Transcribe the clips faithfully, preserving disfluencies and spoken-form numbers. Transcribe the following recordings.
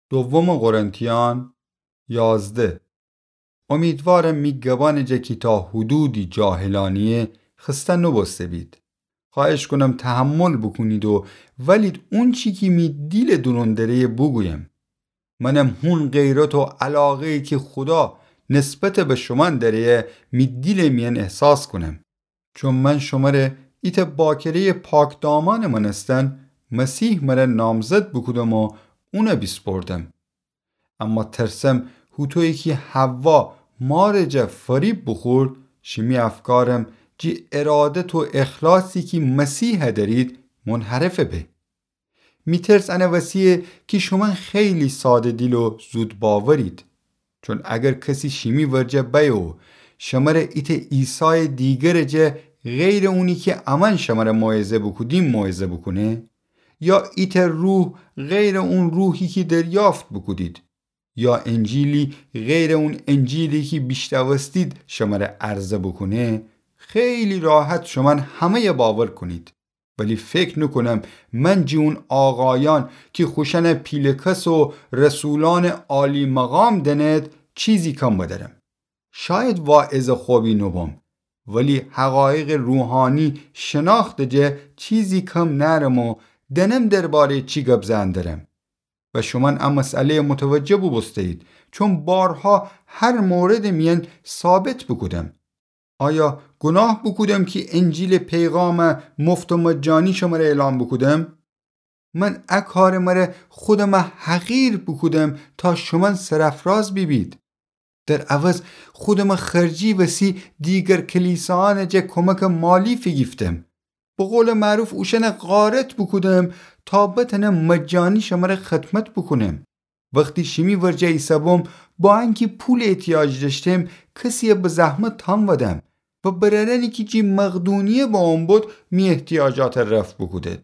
دوم قرنتیان یازده. امیدوارم میگوان جه که تا حدودی جاهلانیه خسته نبسته بید. خواهش کنم تحمل بکنید و ولید اون چی که می دیل دروندره بگویم. منم هون غیرت و علاقه که خدا نسبت به شما داره می دیل میان احساس کنم. چون من شماره ایت باکره پاک دامان من استن مسیح مره نامزد بکودم و اونه بیسپردم. اما ترسم هوتوی که حوا مارجه فریب بخورد شمی افکارم جی ارادت و اخلاصی که مسیح دارید منحرفه به. میترس انه وسیعه که شما خیلی ساده دیل و زود باورید. چون اگر کسی شمی ورجه بیو شماره ایت ایسای دیگر جه غیر اونی که امن شماره موعظه بکودیم موعظه بکنه، یا ایت روح غیر اون روحی که دریافت بکودید، یا انجیلی غیر اون انجیلی که بیشتوستید شماره عرضه بکنه، خیلی راحت شما همه باور کنید. ولی فکر نکنم من جون آقایان که خوشن پیلکس و رسولان عالی مقام دند چیزی کم بدرم. شاید واعظ خوبی نبم، ولی حقایق روحانی شناخت جه چیزی کم نرم و دنم درباره چی گبزن دارم. و شما ام مسئله متوجه بستید، چون بارها هر مورد میان ثابت بکودم. آیا گناه بکودم که انجیل پیغام مفت و مجانی شما را اعلام بکودم؟ من اکار مره خودم حقیر بکودم تا شما سرفراز ببید. در عوض خودم خرجی وسی دیگر کلیسان جه کمک مالی فگیفتم. به قول معروف اوشن غارت بکودم تا بتنم مجانی شما را خدمت بکنم. وقتی شمی ورجه ایسابم با اینکه پول احتیاج داشتم کسی به زحمت تام ودم و بررنی که جی مقدونیه با اون بود می احتیاجات رفت بکودد.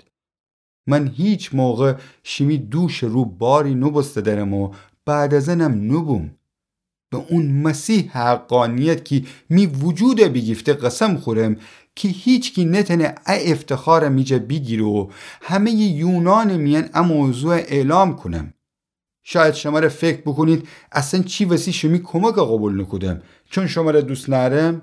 من هیچ موقع شمی دوش رو باری نبسته درم و بعد از انم نبوم. به اون مسیح حقانیت که می وجود بگیفته قسم خورم که هیچ کی نتنه ای افتخار میجه بگیره و همه یونان میان ام موضوع اعلام کنم. شاید شما را فکر بکنید اصلا چی وسی شمی کمک قبول نکودم چون شما را دوست نرم؟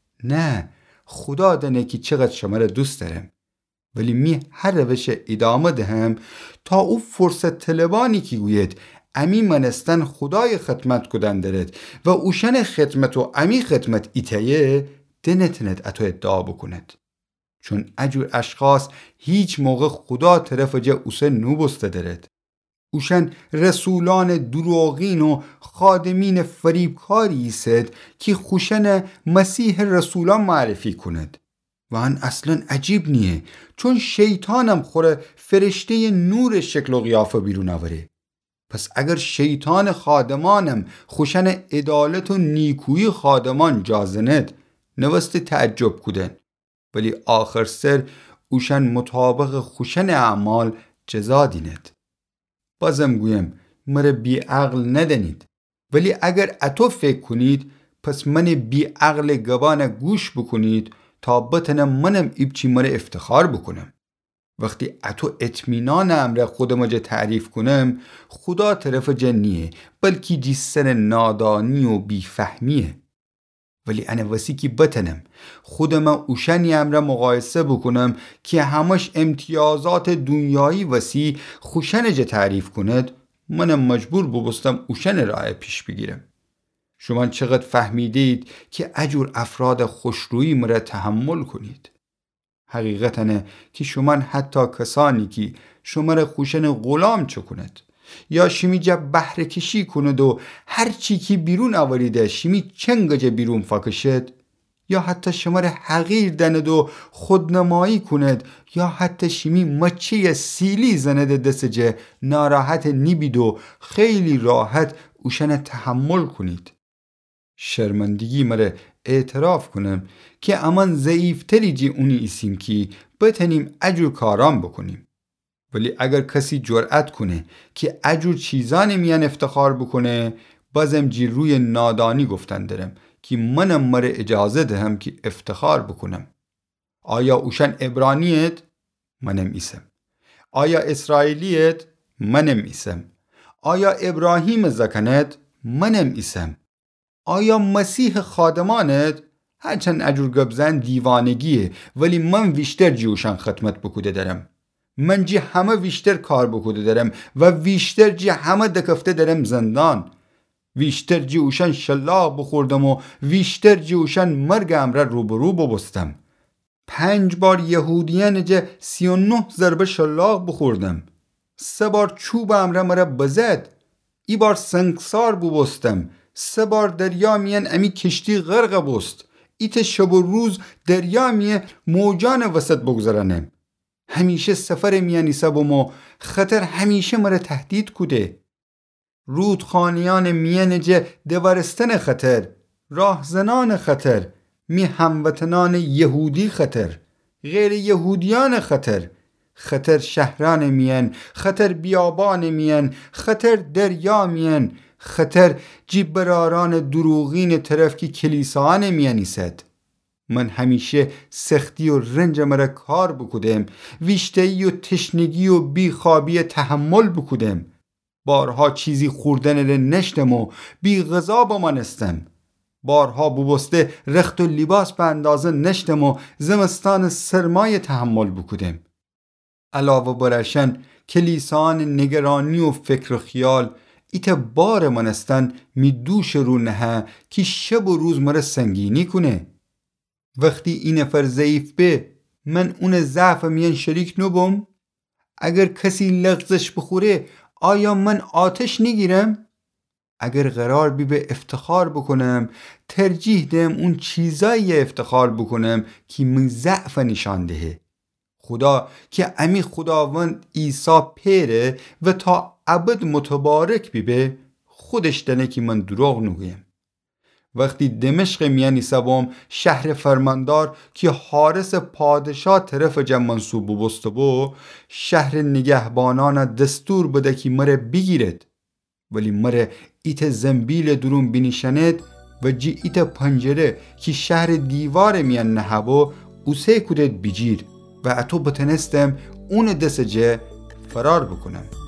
نه، خدا دانه که چقدر شما را دوست دارم. ولی می هر روش ادامه دهم تا او فرصت طلبانی که گوید امی منستن خدای خدمت کدن دارد و اوشن خدمت و امی خدمت ایتایه دنتنت اتو ادعا بکند. چون اجور اشخاص هیچ موقع خدا طرف جه اوسه نوبسته دارد. اوشن رسولان دروغین و خادمین فریبکاری است که خوشن مسیح رسولان معرفی کند. و ان اصلا عجیب نیه، چون شیطانم خوره فرشته نور شکل و قیافه بیرون آوره. پس اگر شیطان خادمانم خوشن عدالت و نیکویی خادمان جازند نوست تعجب کدن، ولی آخر سر اوشن مطابق خوشن اعمال جزا دیند. بازم گویم مره بی عقل ندنید، ولی اگر اتو فکر کنید پس من بی عقل گبان گوش بکنید تا بتنم منم ایبچی مره افتخار بکنم. وقتی اتو اطمینان امر خودم جه تعریف کنم خدا طرف جنیه بلکی جیسن نادانی و بیفهمیه. ولی انا وسی که بتنم خودم اوشنی امر مقایسه بکنم که همش امتیازات دنیایی وسی خوشن جه تعریف کند منم مجبور ببستم اوشن راه پیش بگیرم. شما چقدر فهمیدید که اجور افراد خوشرویی مره تحمل کنید؟ حقیقتنه که شما حتی کسانی که شما را خوشن غلام چه کند یا شمی جا بحر کشی کند و هر چی که بیرون آوریده شمی چنگ جا بیرون فکشد، یا حتی شما را حقیر دند و خودنمایی کند، یا حتی شمی مچه سیلی زند دست جا ناراحت نیبید و خیلی راحت اوشن تحمل کنید. شرمندگی مره اعتراف کنم که امان ضعیفتری جی اونی ایسیم که بتنیم اجور کارام بکنیم. ولی اگر کسی جرأت کنه که اجور چیزان میان افتخار بکنه بازم جی روی نادانی گفتن دارم که منم مره اجازه دهم که افتخار بکنم. آیا اوشن عبرانیت؟ منم ایسم. آیا اسرائیلیت؟ منم ایسم. آیا ابراهیم زکنت؟ منم ایسم. آیا مسیح خادمانت؟ هرچند اجور گبزن دیوانگیه ولی من ویشتر جیوشن خدمت بکوده دارم. من جی همه ویشتر کار بکوده دارم و ویشتر جی همه دکفته دارم زندان. ویشتر جیوشن شلاق بخوردم و ویشتر جیوشن مرگ امره روبرو ببستم. پنج بار یهودیان جه سی و نه ضربه شلاق بخوردم. سه بار چوب امره مره بزد. ای بار سنگسار ببستم. سه بار دریا میان امی کشتی غرق بست. ایت شب و روز دریا میه موجان وسط بگذرانم. همیشه سفر میانی سبم و خطر همیشه مره تهدید کده. رودخانیان میان جه دورستن خطر، راهزنان خطر، می هموطنان یهودی خطر، غیر یهودیان خطر، خطر شهران میان، خطر بیابان میان، خطر دریا میان، خطر جیبراران دروغین طرف کی کلیسان میانی ست. من همیشه سختی و رنج مرا کار بکودم، ویشتهی و تشنگی و بیخوابی تحمل بکودم. بارها چیزی خوردن ره نشتم و بی غذا بمانستم. بارها بوبسته رخت و لباس به اندازه نشتم و زمستان سرمای تحمل بکودم. علاوه برشن کلیسان نگرانی و فکر و خیال ایت بار منستن می دوش رو نهه که شب و روز مره سنگینی کنه. وقتی این نفر ضعیف به من اون ضعف میان شریک نبوم؟ اگر کسی لغزش بخوره آیا من آتش نگیرم؟ اگر قرار بی به افتخار بکنم ترجیح دهم اون چیزایی افتخار بکنم که من ضعف نشان دهه. خدا که امی خداوند عیسی پیره و تا ابد متبارک بی به خودش دنه که من دروغ نگویم. وقتی دمشق میانی سبام شهر فرماندار که حارس پادشاه طرف جم منصوب بسته بو، شهر نگهبانان دستور بده که مره بگیرد، ولی مره ایت زنبیل درون بینیشند و جی ایت پنجره که شهر دیوار میان نهبو اوسه کدت بگیر و اتو بتنستم اون دست جه فرار بکنم.